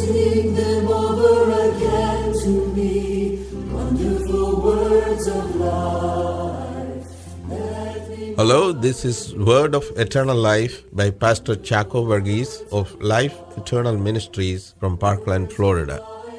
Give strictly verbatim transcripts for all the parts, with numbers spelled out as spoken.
sing them over again to me, wonderful words of life. Hello, this is Word of Eternal Life by Pastor Chaco Verghese of Life Eternal Ministries from Parkland, Florida.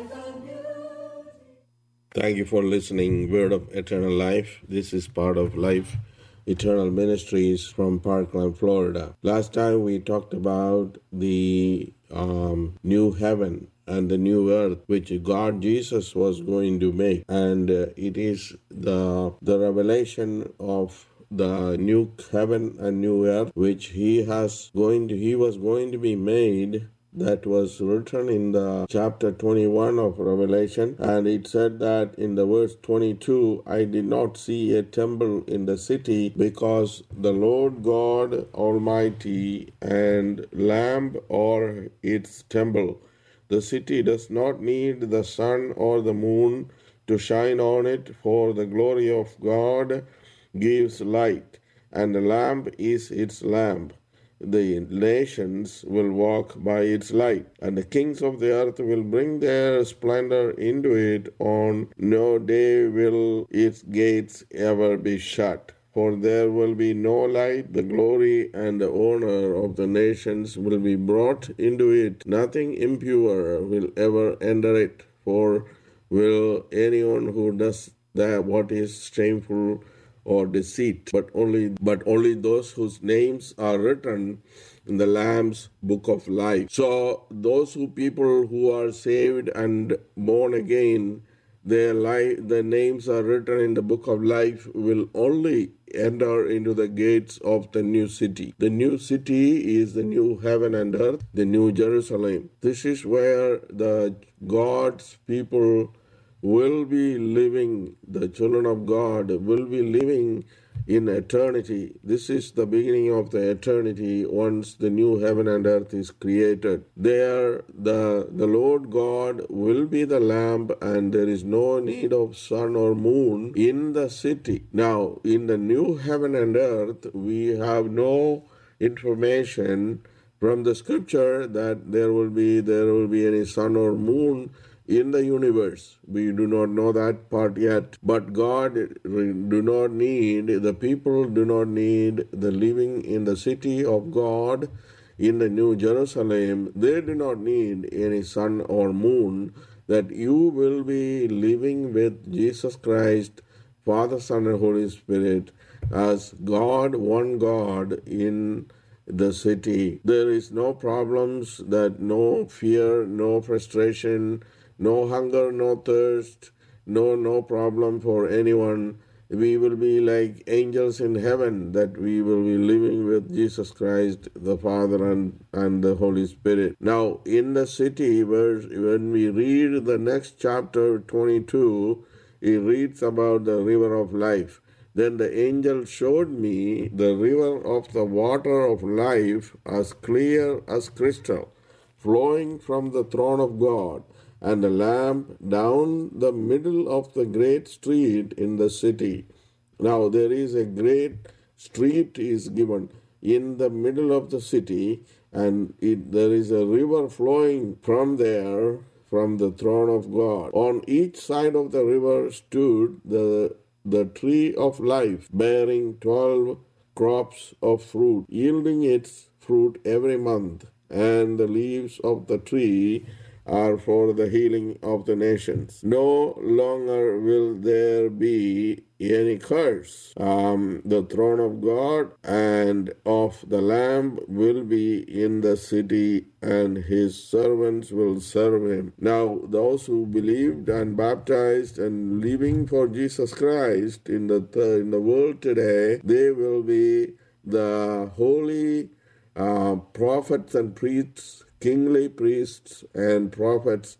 Thank you for listening. Word of Eternal Life. This is part of Life Eternal Ministries from Parkland, Florida. Last time we talked about the um, new heaven and the new earth which God Jesus was going to make, and uh, it is the the revelation of the new heaven and new earth which he has going to he was going to be made, that was written in the chapter twenty-one of Revelation. And it said that in the verse twenty-two, I did not see a temple in the city, because the Lord God Almighty and Lamb are its temple. The city does not need the sun or the moon to shine on it, for the glory of God gives light, and the lamp is its lamp. The nations will walk by its light, and the kings of the earth will bring their splendor into it. On no day will its gates ever be shut. For there will be no light, the glory and the honor of the nations will be brought into it. Nothing impure will ever enter it, for will anyone who does that what is shameful or deceit, but only but only those whose names are written in the Lamb's book of life. So those who people who are saved and born again, their life, their names are written in the book of life, will only enter into the gates of the new city. The new city is the new heaven and earth, the new Jerusalem. This is where the God's people will be living, the children of God will be living in eternity. This is the beginning of the eternity once the new heaven and earth is created. There, the, the Lord God will be the lamp, and there is no need of sun or moon in the city. Now, in the new heaven and earth, we have no information from the scripture that there will be there will be any sun or moon in the universe. We do not know that part yet. But God do not need, the people do not need the living in the city of God in the New Jerusalem. They do not need any sun or moon, that you will be living with Jesus Christ, Father, Son, and Holy Spirit as God, one God in the city. There is no problems, that no fear, no frustration, no hunger, no thirst, no no problem for anyone. We will be like angels in heaven, that we will be living with Jesus Christ, the Father, and, and the Holy Spirit. Now, in the city, where, when we read the next chapter, twenty-two, it reads about the river of life. Then the angel showed me the river of the water of life, as clear as crystal, flowing from the throne of God and the Lamb, down the middle of the great street in the city. Now there is a great street is given in the middle of the city, and it, there is a river flowing from there, from the throne of God. On each side of the river stood the the tree of life, bearing twelve crops of fruit, yielding its fruit every month, and the leaves of the tree are for the healing of the nations. No longer will there be any curse. Um, the throne of God and of the Lamb will be in the city, and his servants will serve him. Now, those who believed and baptized and living for Jesus Christ in the th- in the world today, they will be the holy uh, prophets and priests, kingly priests and prophets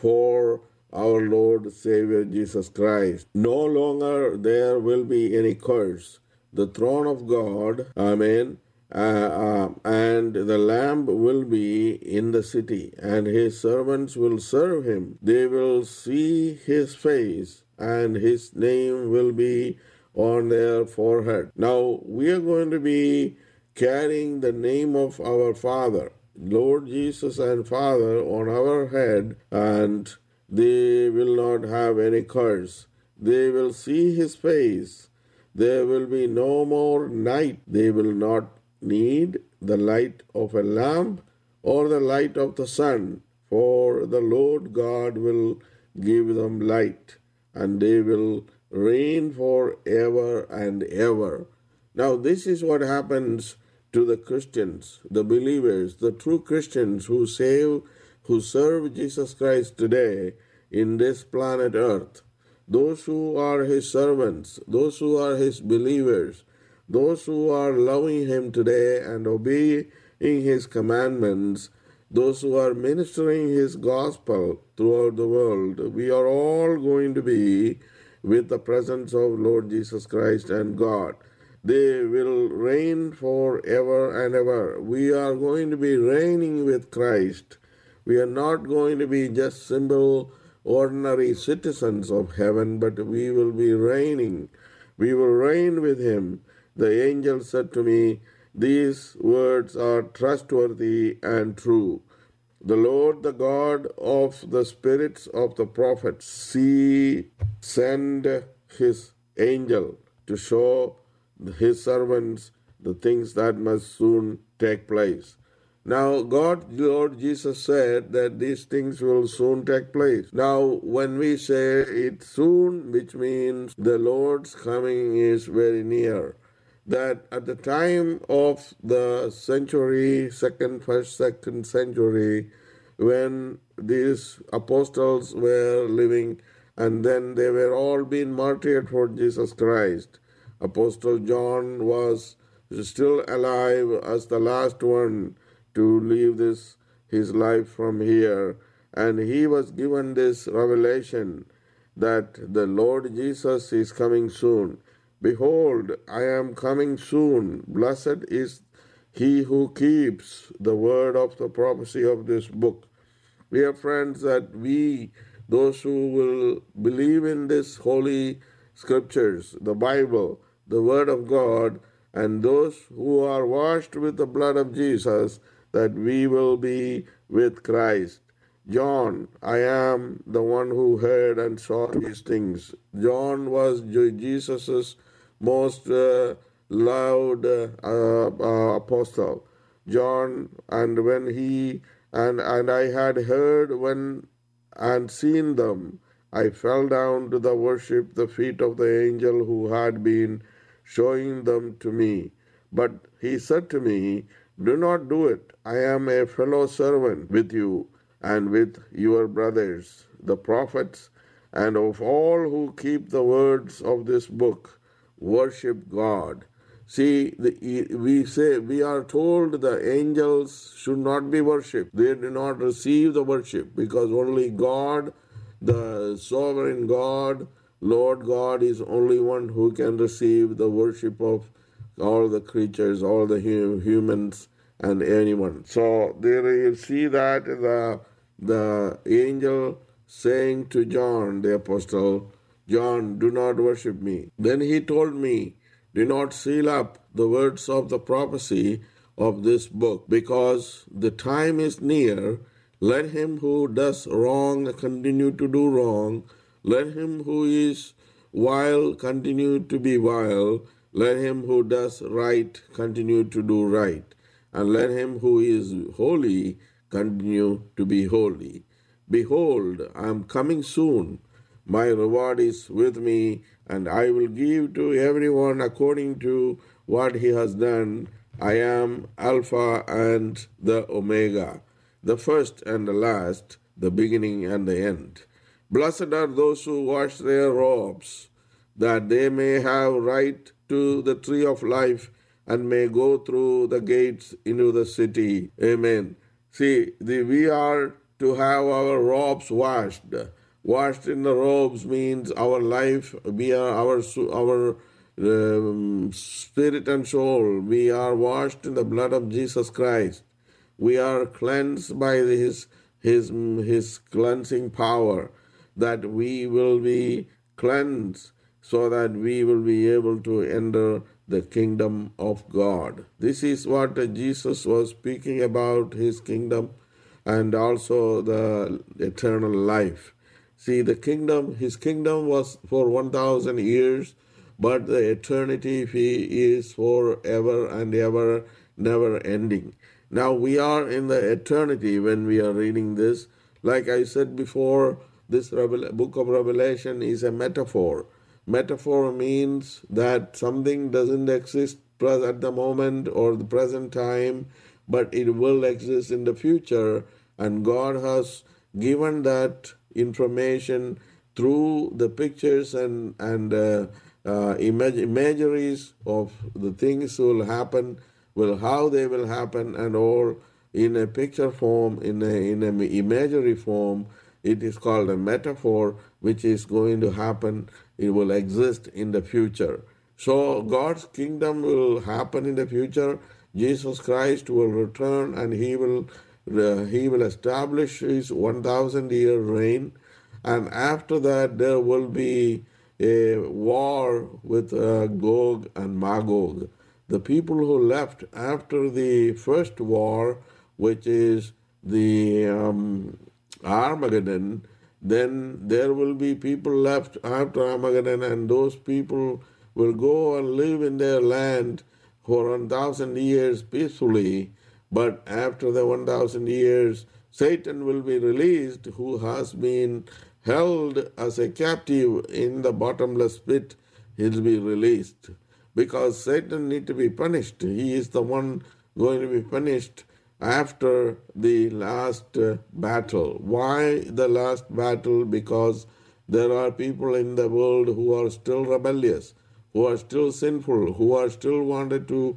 for our Lord Savior Jesus Christ. No longer there will be any curse. The throne of God, amen, uh, uh, and the Lamb will be in the city, and his servants will serve him. They will see his face, and his name will be on their forehead. Now, we are going to be carrying the name of our Father. Lord Jesus and Father on our head, and they will not have any curse. They will see his face. There will be no more night. They will not need the light of a lamp or the light of the sun, for the Lord God will give them light, and they will reign for ever and ever. Now, this is what happens to the Christians, the believers, the true Christians who save, who serve Jesus Christ today in this planet Earth. Those who are his servants, those who are his believers, those who are loving him today and obeying his commandments, those who are ministering his gospel throughout the world, we are all going to be with the presence of Lord Jesus Christ and God. They will reign forever and ever. We are going to be reigning with Christ. We are not going to be just simple, ordinary citizens of heaven, but we will be reigning. We will reign with him. The angel said to me, "These words are trustworthy and true. The Lord, the God of the spirits of the prophets, see, send his angel to show his servants the things that must soon take place." Now, God, Lord Jesus said that these things will soon take place. Now, when we say it soon, which means the Lord's coming is very near, that at the time of the century, second, first, second century, when these apostles were living, and then they were all being martyred for Jesus Christ. Apostle John was still alive as the last one to leave this his life from here, and he was given this revelation that the Lord Jesus is coming soon. "Behold, I am coming soon. Blessed is he who keeps the word of the prophecy of this book." Dear friends, that we, those who will believe in this holy scriptures, the Bible, the Word of God, and those who are washed with the blood of Jesus, that we will be with Christ. John, I am the one who heard and saw these things. John was Jesus's most uh, loved uh, uh, apostle. John, and when he and and I had heard when and seen them, I fell down to the worship the feet of the angel who had been showing them to me. But he said to me, "Do not do it. I am a fellow servant with you and with your brothers, the prophets, and of all who keep the words of this book. Worship God." See, the, we say, we are told the angels should not be worshipped. They do not receive the worship because only God, the sovereign God, Lord God, is only one who can receive the worship of all the creatures, all the hum- humans, and anyone. So there you see that the the angel saying to John the apostle, "John, do not worship me." Then he told me, "Do not seal up the words of the prophecy of this book, because the time is near. Let him who does wrong continue to do wrong. Let him who is vile continue to be vile. Let him who does right continue to do right. And let him who is holy continue to be holy. Behold, I am coming soon. My reward is with me, and I will give to everyone according to what he has done. I am Alpha and the Omega, the first and the last, the beginning and the end. Blessed are those who wash their robes, that they may have right to the tree of life and may go through the gates into the city. Amen. See, the, we are to have our robes washed. Washed in the robes means our life, we are our our um, spirit and soul. We are washed in the blood of Jesus Christ. We are cleansed by his his his cleansing power, that we will be cleansed so that we will be able to enter the kingdom of God. This is what Jesus was speaking about, his kingdom and also the eternal life. See, the kingdom, his kingdom was for one thousand years, but the eternity he is forever and ever, never ending. Now we are in the eternity when we are reading this. Like I said before, this Revel- book of Revelation is a metaphor. Metaphor means that something doesn't exist pres- at the moment or the present time, but it will exist in the future, and God has given that information through the pictures and and uh, uh, imag- imageries of the things will happen, will how they will happen, and all in a picture form, in a in an imagery form. It is called a metaphor, which is going to happen. It will exist in the future. So God's kingdom will happen in the future. Jesus Christ will return, and he will uh, he will establish his one thousand year reign, and after that there will be a war with uh, Gog and Magog. The people who left after the first war, which is the um, Armageddon, then there will be people left after Armageddon, and those people will go and live in their land for one thousand years peacefully. But after the one thousand years, Satan will be released, who has been held as a captive in the bottomless pit. He'll be released because Satan need to be punished. He is the one going to be punished after the last uh, battle. Why the last battle? Because there are people in the world who are still rebellious, who are still sinful, who are still wanted to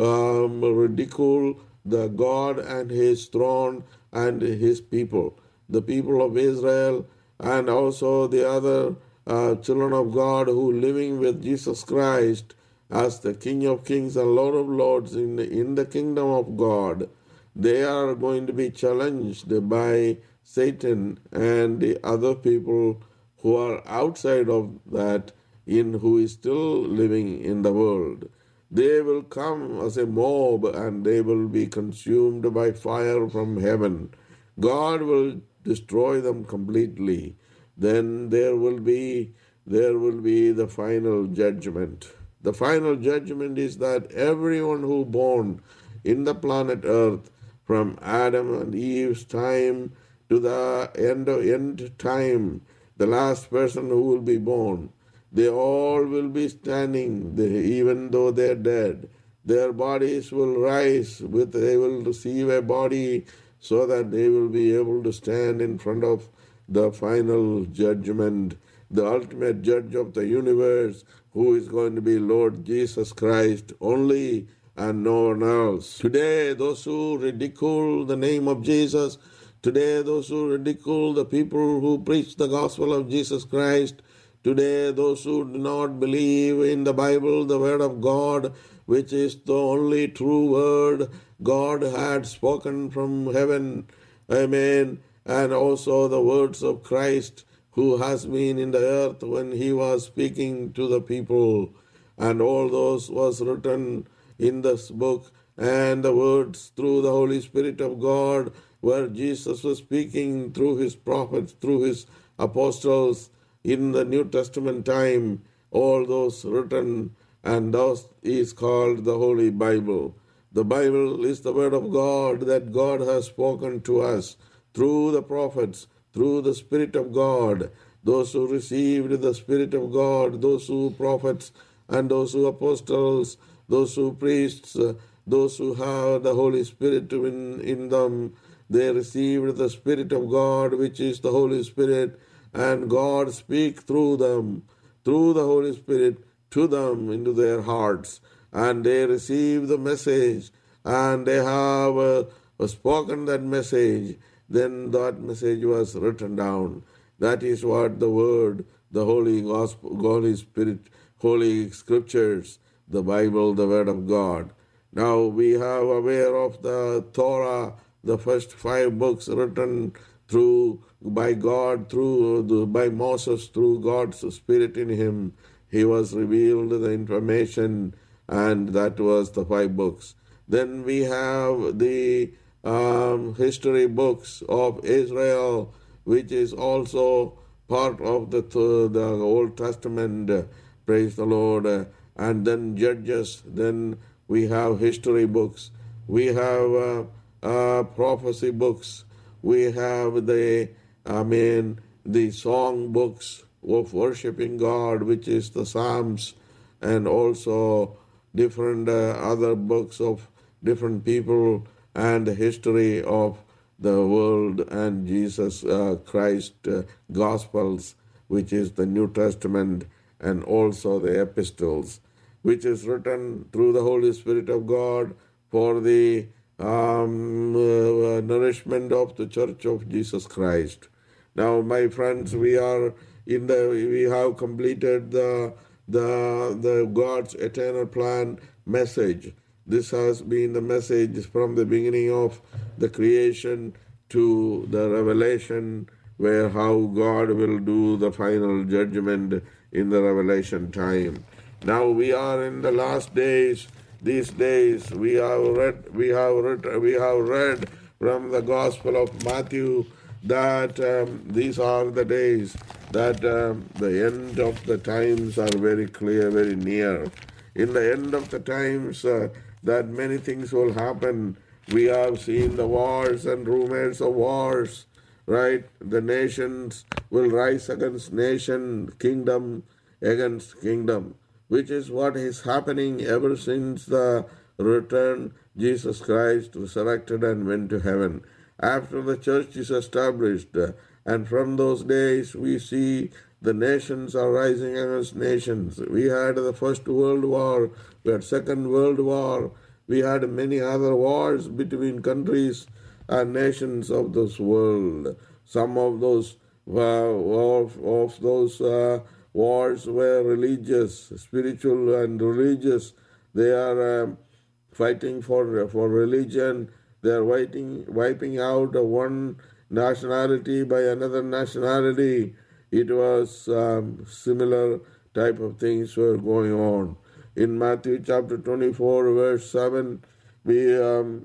um, ridicule the God and his throne and his people. The people of Israel and also the other uh, children of God who living with Jesus Christ as the King of Kings and Lord of Lords in the, in the kingdom of God, they are going to be challenged by Satan and the other people who are outside of that, in who is still living in the world. They will come as a mob, and they will be consumed by fire from heaven. God will destroy them completely. Then there will be there will be the final judgment. The final judgment is that everyone who born in the planet Earth, from Adam and Eve's time to the end of end time, the last person who will be born, they all will be standing, they, even though they're dead. Their bodies will rise, with they will receive a body so that they will be able to stand in front of the final judgment, the ultimate judge of the universe, who is going to be Lord Jesus Christ only and no one else. Today, those who ridicule the name of Jesus, today, those who ridicule the people who preach the gospel of Jesus Christ, today, those who do not believe in the Bible, the Word of God, which is the only true Word God had spoken from heaven, amen, and also the words of Christ, who has been in the earth when he was speaking to the people, and all those was written in this book, and the words through the Holy Spirit of God, where Jesus was speaking through his prophets, through his apostles in the New Testament time, all those written, and those is called the Holy Bible. The Bible is the Word of God that God has spoken to us through the prophets, through the Spirit of God. Those who received the Spirit of God, those who prophets, and those who apostles, those who priests, uh, those who have the Holy Spirit in, in them, they received the Spirit of God, which is the Holy Spirit, and God speak through them, through the Holy Spirit, to them into their hearts, and they receive the message, and they have uh, spoken that message. Then that message was written down. That is what the Word, the Holy Gospel, Holy Spirit, Holy Scriptures, the Bible, the Word of God. Now we have aware of the Torah, the first five books written through by God, through the, by Moses, through God's Spirit in him. he was revealed the information, and that was the five books. Then we have the um, history books of Israel, which is also part of the the Old Testament. Praise the Lord. And then Judges. Then we have history books. We have uh, uh, prophecy books. We have the, I mean, the song books of worshiping God, which is the Psalms, and also different uh, other books of different people and the history of the world and Jesus uh, Christ uh, Gospels, which is the New Testament, and also the epistles, which is written through the Holy Spirit of God for the um, uh, nourishment of the Church of Jesus Christ. Now, my friends, we are in the we have completed the the the God's eternal plan message. This has been the message from the beginning of the creation to the revelation, where how God will do the final judgment in the revelation time. Now we are in the last days. These days we have read we have read we have read from the Gospel of Matthew that um, these are the days that um, the end of the times are very clear, very near. In the end of the times, uh, that many things will happen. We have seen the wars and rumors of wars, right? The nations will rise against nation, kingdom against kingdom, which is what is happening ever since the return. Jesus Christ resurrected and went to heaven. After the church is established, uh, and from those days we see the nations are rising against nations. We had the First World War, we had Second World War, we had many other wars between countries and nations of this world. Some of those uh, of, of those uh, wars were religious, spiritual and religious. They are um, fighting for for religion. They are wiping wiping out one nationality by another nationality. It was um, similar type of things were going on. In Matthew chapter twenty-four, verse seven, we um,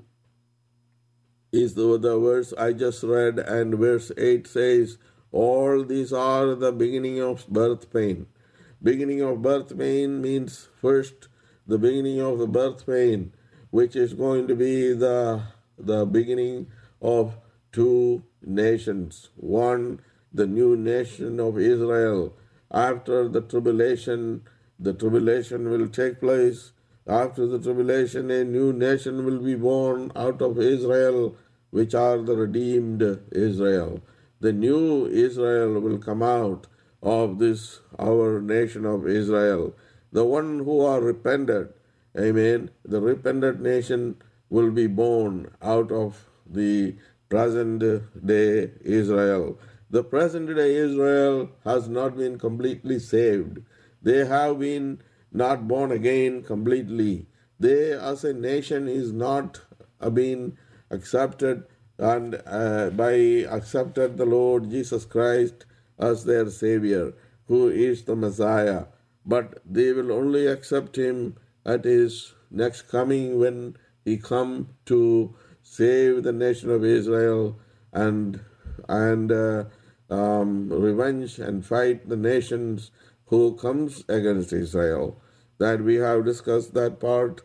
is the, the verse I just read, and verse eight says, all these are the beginning of birth pain. Beginning of birth pain means first the beginning of the birth pain, which is going to be the, the beginning of two nations. One, the new nation of Israel. After the tribulation, the tribulation will take place. After the tribulation, a new nation will be born out of Israel, which are the redeemed Israel. The new Israel will come out of this, our nation of Israel. The one who are repented, amen, the repented nation will be born out of the present day Israel. The present day Israel has not been completely saved. They have been not born again completely. They as a nation is not uh, been accepted and uh, by accepted the Lord Jesus Christ as their Savior, who is the Messiah. But they will only accept him at his next coming, when he come to save the nation of Israel and and uh, um, revenge and fight the nations who comes against Israel. That we have discussed that part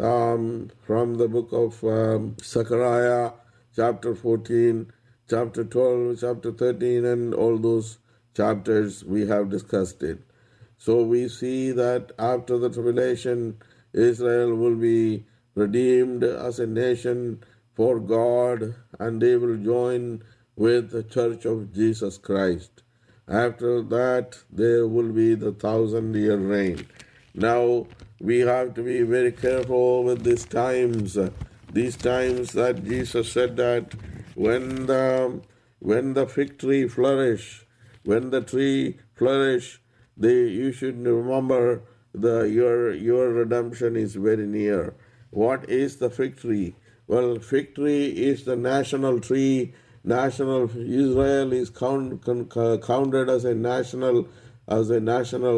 um, from the book of um, Zechariah, chapter fourteen, chapter twelve, chapter thirteen, and all those chapters we have discussed it. So we see that after the tribulation, Israel will be redeemed as a nation for God, and they will join with the church of Jesus Christ. After that, there will be the thousand year reign. Now, we have to be very careful with these times. These times that Jesus said that when the, when the fig tree flourish, when the tree flourish, they, you should remember the your your redemption is very near. What is the fig tree? Well, fig tree is the national tree. National Israel is count, con, counted as a national as a national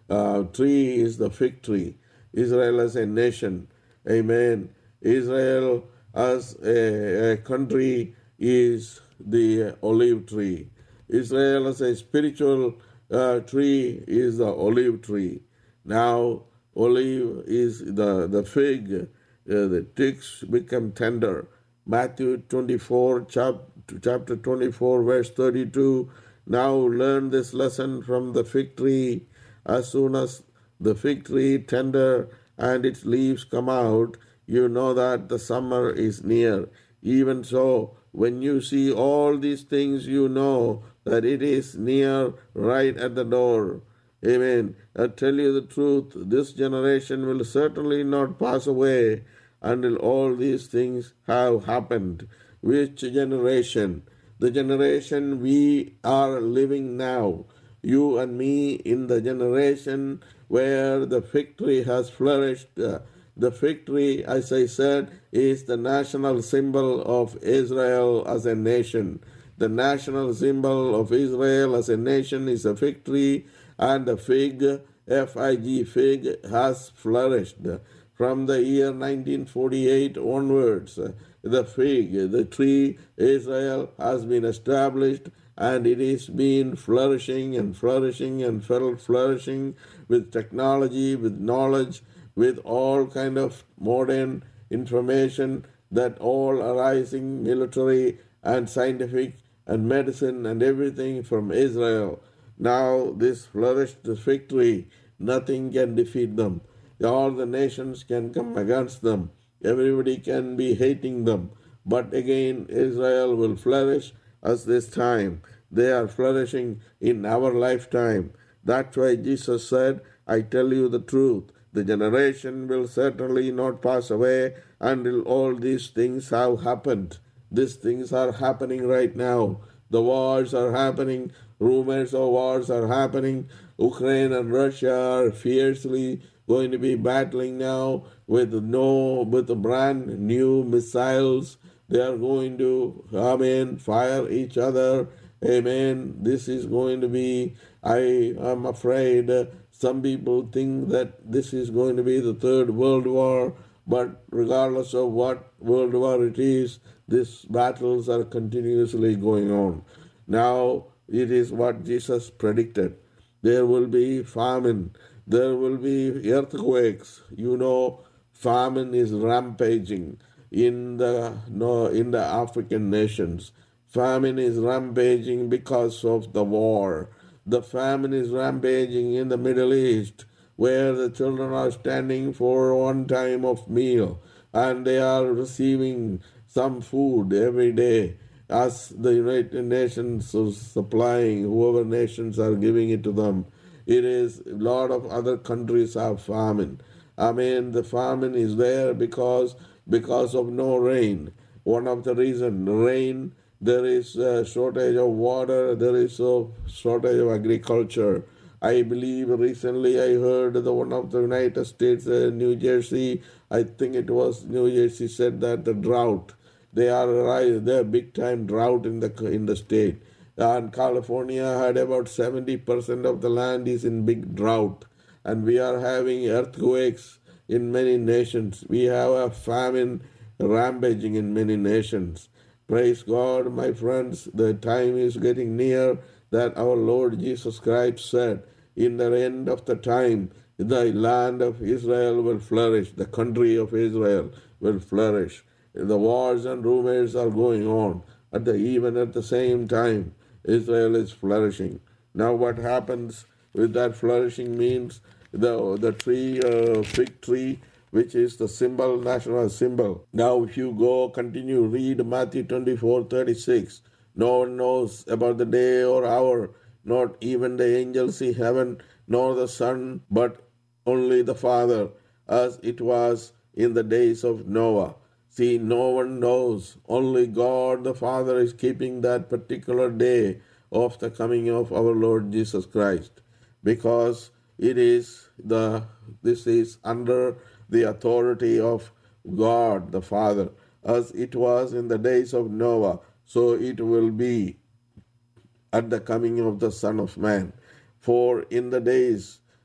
uh, tree is the fig tree. Israel as a nation, amen. Israel as a, a country is the olive tree. Israel as a spiritual uh, tree is the olive tree. Now, olive is the, the fig, uh, the twigs become tender. Matthew twenty-four, chap, chapter twenty-four, verse thirty-two. Now learn this lesson from the fig tree. As soon as the fig tree tender and its leaves come out, you know that the summer is near. Even so, when you see all these things, you know that it is near, right at the door. Amen. I tell you the truth, this generation will certainly not pass away until all these things have happened. Which generation? The generation we are living now. You and me in the generation where the fig tree has flourished. Uh, the fig tree, as I said, is the national symbol of Israel as a nation. The national symbol of Israel as a nation is a fig tree, and the fig, F I G, fig, has flourished. From the year nineteen forty-eight onwards, the fig, the tree, Israel, has been established, and it is been flourishing and flourishing and flourishing with technology, with knowledge, with all kind of modern information that all arising military and scientific and medicine and everything from Israel. Now this flourished fig tree, nothing can defeat them. All the nations can come against them. Everybody can be hating them. But again, Israel will flourish as this time. They are flourishing in our lifetime. That's why Jesus said, I tell you the truth. The generation will certainly not pass away until all these things have happened. These things are happening right now. The wars are happening. Rumors of wars are happening. Ukraine and Russia are fiercely going to be battling now with no with the brand new missiles. They are going to, amen, fire each other. Amen. This is going to be, I am afraid, uh, some people think that this is going to be the third world war, but regardless of what world war it is, these battles are continuously going on. Now, it is what Jesus predicted. There will be famine. There will be earthquakes. You know, famine is rampaging in the no in the African nations. Famine is rampaging because of the war. The famine is rampaging in the Middle East, where the children are standing for one time of meal and they are receiving some food every day as the United Nations is supplying, whoever nations are giving it to them. It is a lot of other countries have famine. I mean, the famine is there because because of no rain. One of the reason rain, there is a shortage of water, there is a shortage of agriculture. I believe recently I heard the one of the United States, uh, New Jersey, I think it was New Jersey, said that the drought, they are right, they are big time drought in the in the state. And California had about seventy percent of the land is in big drought, and we are having earthquakes in many nations. We have a famine rampaging in many nations. Praise God, my friends. The time is getting near that our Lord Jesus Christ said, in the end of the time, the land of Israel will flourish, the country of Israel will flourish. The wars and rumors are going on. At the even at the same time, Israel is flourishing. Now, what happens with that flourishing means the the tree, uh, fig tree, which is the symbol, national symbol. Now, if you go continue read Matthew twenty four thirty six, no one knows about the day or hour, not even the angels in heaven, nor the Son, but only the Father, as it was in the days of Noah. See, no one knows. Only God the Father is keeping that particular day of the coming of our Lord Jesus Christ, because it is the this is under the authority of God the Father, as it was in the days of Noah, so it will be at the coming of the Son of Man. For in the days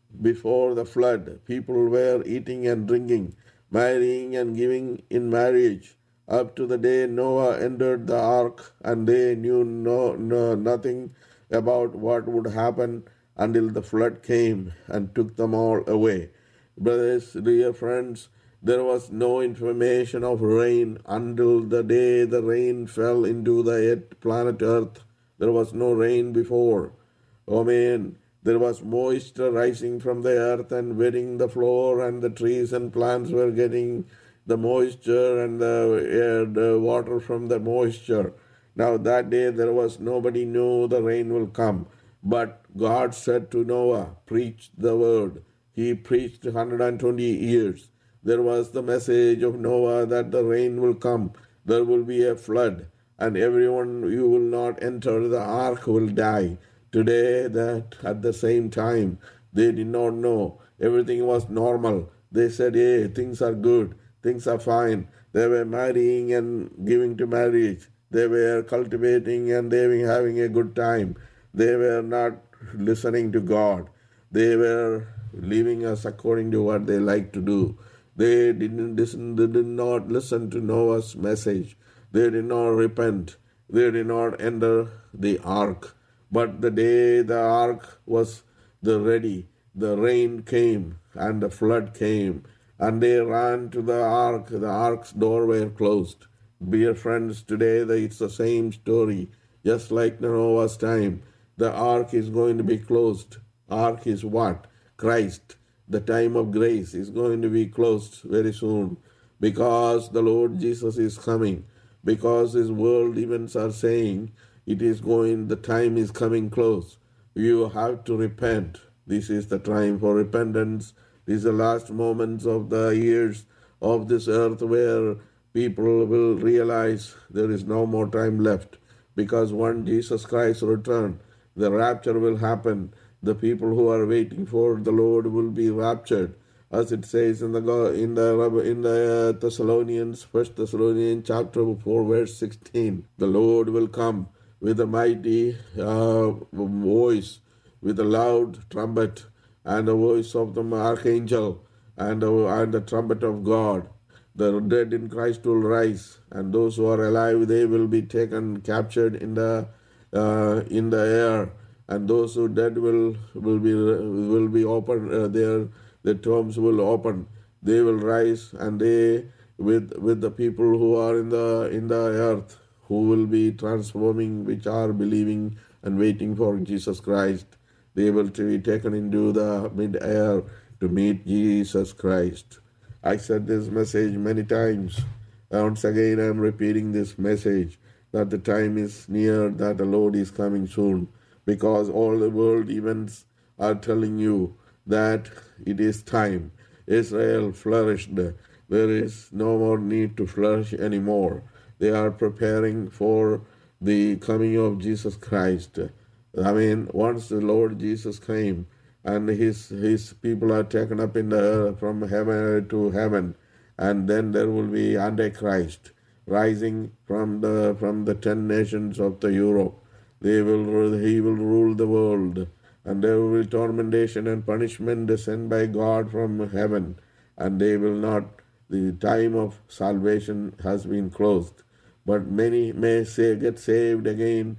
before the flood. People were eating and drinking, marrying and giving in marriage, up to the day Noah entered the ark, and they knew no, no nothing about what would happen until the flood came and took them all away. Brothers, dear friends, there was no information of rain until the day the rain fell into the planet Earth. There was no rain before. Oh man, there was moisture rising from the earth and wetting the floor, and the trees and plants were getting the moisture and the air, the water from the moisture. Now that day there was nobody knew the rain will come. But God said to Noah, preach the word. He preached one hundred twenty years. There was the message of Noah that the rain will come. There will be a flood, and everyone you will not enter the ark will die. Today, that at the same time, they did not know. Everything was normal. They said, hey, things are good. Things are fine. They were marrying and giving to marriage. They were cultivating and they were having a good time. They were not listening to God. They were living us according to what they like to do. They didn't listen, they did not listen to Noah's message. They did not repent. They did not enter the ark. But the day the ark was the ready, the rain came and the flood came, and they ran to the ark. The ark's door were closed. Dear friends, today it's the same story. Just like Noah's time, the ark is going to be closed. Ark is what? Christ. The time of grace is going to be closed very soon, because the Lord Jesus is coming, because his world events are saying it is going, the time is coming close. You have to repent. This is the time for repentance. These are the last moments of the years of this earth where people will realize there is no more time left, because when Jesus Christ returns, the rapture will happen. The people who are waiting for the Lord will be raptured, as it says in the in the in the Thessalonians, First Thessalonians chapter four, verse sixteen. The Lord will come with a mighty uh, voice, with a loud trumpet, and the voice of the archangel, and the, and the trumpet of God. The dead in Christ will rise, and those who are alive, they will be taken, captured in the uh, in the air, and those who dead will will be will be open. Uh, their the tombs will open. They will rise, and they with with the people who are in the in the earth, who will be transforming, which are believing and waiting for Jesus Christ. They will be taken into the mid-air to meet Jesus Christ. I said this message many times. Once again, I am repeating this message, that the time is near, that the Lord is coming soon, because all the world events are telling you that it is time. Israel flourished. There is no more need to flourish anymore. They are preparing for the coming of Jesus Christ. I mean, once the Lord Jesus came and his his people are taken up in the from heaven to heaven, and then there will be Antichrist rising from the from the ten nations of the Europe. They will he will rule the world, and there will be tormentation and punishment descend by God from heaven, and they will not. The time of salvation has been closed. But many may say get saved again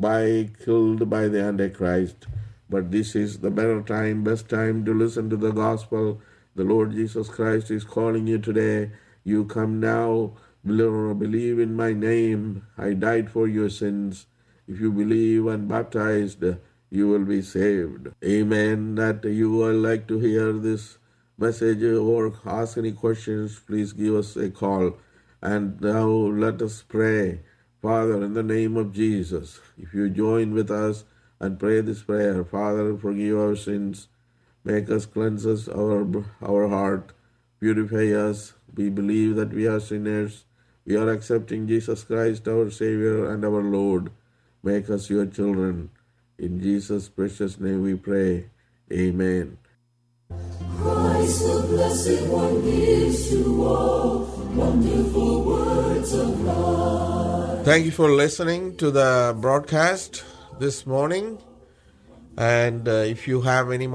by killed by the Antichrist. But this is the better time, best time to listen to the gospel. The Lord Jesus Christ is calling you today. You come now, believe in my name. I died for your sins. If you believe and baptized, you will be saved. Amen. That you would like to hear this message or ask any questions, please give us a call. And now let us pray. Father, in the name of Jesus, if you join with us and pray this prayer, Father, forgive our sins, make us, cleanse us, our, our heart, purify us. We believe that we are sinners. We are accepting Jesus Christ, our Savior and our Lord. Make us your children. In Jesus' precious name we pray. Amen. Christ, the Blessed One, gives to all wonderful words of life. Thank you for listening to the broadcast this morning. And uh, if you have any more